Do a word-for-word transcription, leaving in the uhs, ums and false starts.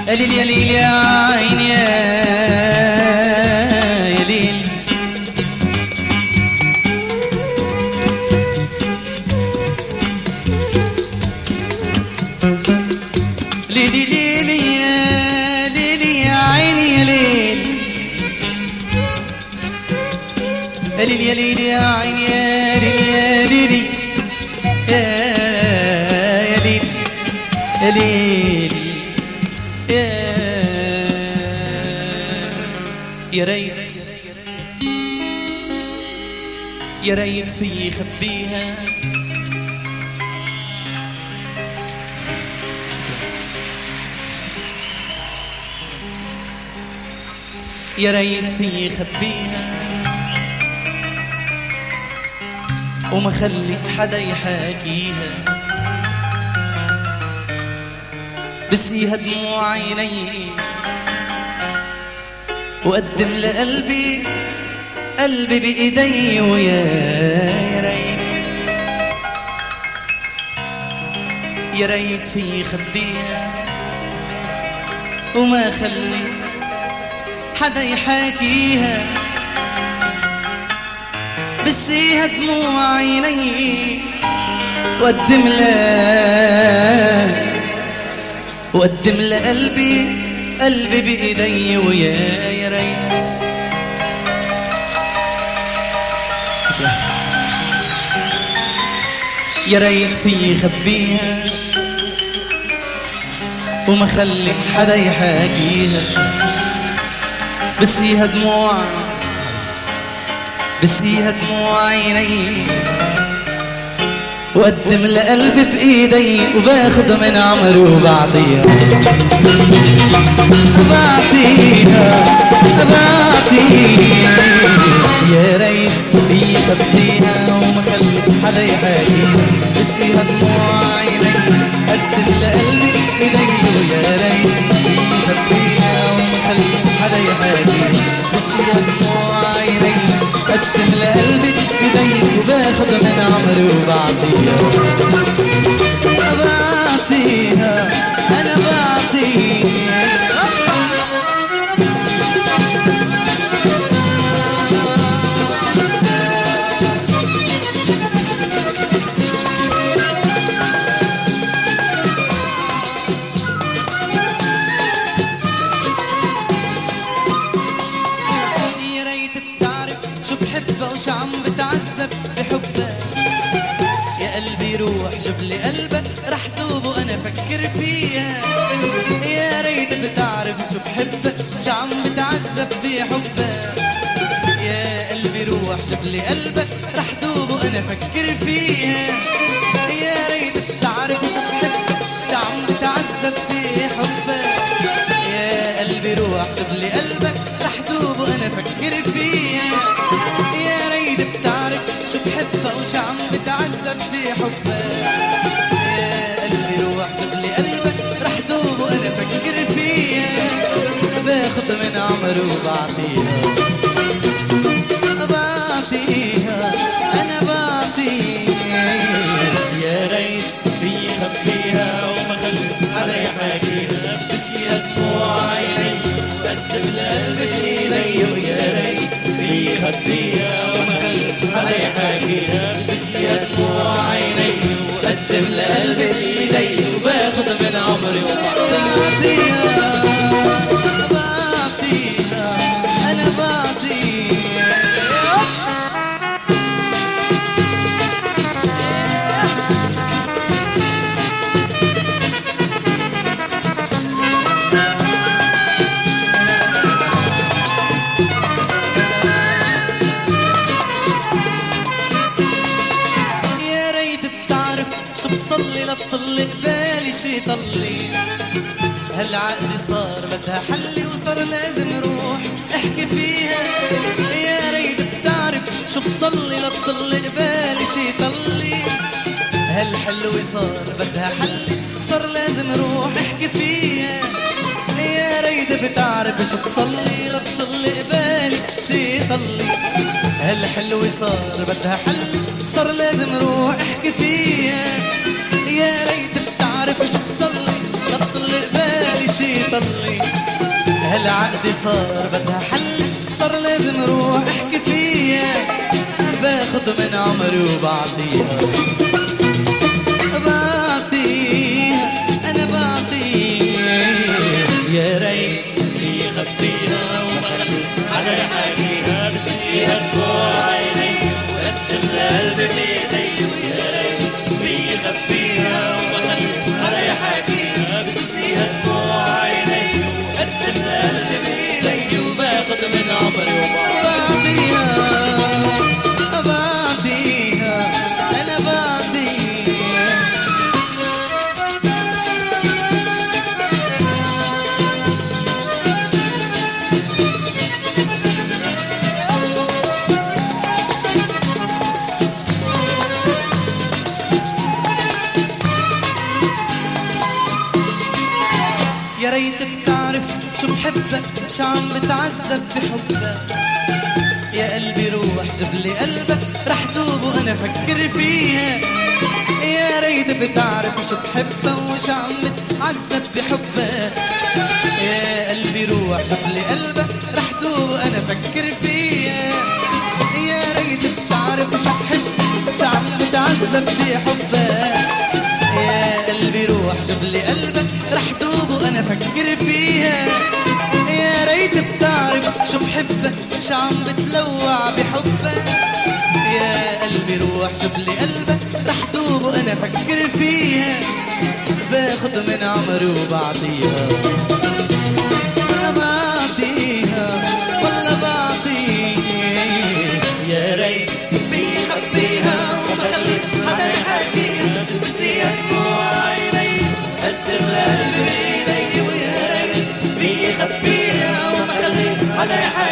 يا ليل يا ليل يا عين يا ليل ليلي ليلي يا ليلي يا عيني يا ليل يا ليل يا ليل يا عيني يا ليل يا ليلي يا ليل يا ليل يا يا ريت يا ريت في خبيها يا ريت في خبيها وما خلي حدا يحاكيها بسيها دموع عيني وقدم لقلبي قلبي بإيدي ويا يا ريت يا ريت في خبيها وما خلي حدا يحاكيها بسيها دموع عيني وقدم لها وقدم لقلبي قلبي بإيدي ويا يا ريت يا ريت في خبيها وما خلي حدا يحاكيها بسيها دموع بسيها دموع عيني وقدم لقلبي بإيدي وباخد من عمري وبعطيها بعطيها بعطيها يا ريت في خبيها وما خلي حدا يحاكيها بسيها دموع عيني قدم لقلبي بإيدي ويا ريت في خبيها وما خلي حدا يحاكيها بسيها دموع عيني قدم لقلبي بإيدي وباخد من عمري وبعطيها بعطيها أنا بعطيها يا ريت بتعرف شو بحبها وش عم بتعذب بحبها يا قلبي روح جيب لي قلبك رح دوب وانا افكر فيها يا ريت بتعرف شو بحبك شو عم بتعذب بحبها يا قلبي روح جيب لي قلبك رح دوب وانا افكر فيها يا ريت بتعرف شو بحبك شو عم بتعذب بحبها يا قلبي روح جيب لي قلبك رح دوب وانا افكر فيها يا ريت بتعرف شو بحبها وش عم بتعذب بحبها يا قلبي روح جيب لي قلبك رح دوب وانا افكر فيها باخد من عمري وبعطيها بعطيها انا بعطيها يا ريت في خبيها وما خلي حدا يحاكيها بسيها دموع عيني وقدم لقلبي بإيدي ويا ريت في خبيها وما خلي حدا يحاكيها بسيها دموع عيني وقدم لقلبي بإيدي وباخد من عمري وبعطيها بعطيها أنا بعطيها بصلي لطل قبالي شي طلي هالعقد صار بدها حلي وصار لازم روح احكي فيها يا ريت بتعرف شو بصلي لطل قبالي شي طلي هالحلو صار بدها حلي صار لازم روح احكي فيها يا ريت بتعرف شو بصلي لطل قبالي شي طلي هالحلو صار بدها حلي صار لازم روح احكي فيها يا ريت بتعرف شو بصلي لطل قبالي شي طلي هالعقد صار بدها حل، صار لازم روح احكي فيها، باخد من عمري وبعطيها بعطيها انا بعطيها، يا ريت يخبيها وبخلي حدا يحاكيها، بس فيها دموع عيني وقدم قلبي بايدي، يا ريت يخبيها وبخلي حدا يحاكيها، بس فيها دموع عيني وقدم قلبي بايدي، وباخد من عمري وبعطيها بعطيها انا بعطيها. يا ريت بتعرف شو بحبك، شو عم بتعذب بحبك، يا قلبي روح جيب لي قلبك رح دوب وانا فكر فيها، يا ريت بتعرف شو بحبك وشو عم بتعذب بحبك، يا قلبي روح جيب لي قلبك رح دوب وانا فكر فيها، يا ريت بتعرف شو بحبك شو عم بتعذب بحبك، يا قلبي روح جيب لي قلبك رح دوب وانا فكر فيها، يا ريت بتعرف شو بحبك شو عم بتلوع بحبك، يا قلبي روح جيب لي قلبك رح دوب وانا فكر فيها، باخد من عمري وبعطيها بعطيها والله بعطيها، يا ريت فيها فيها وبخلي حدا يحاكيها، بس فيها دموع عيني قدم قلبي بايدي، ويا ريت فيها فيها وبخلي حدا يحاكيها.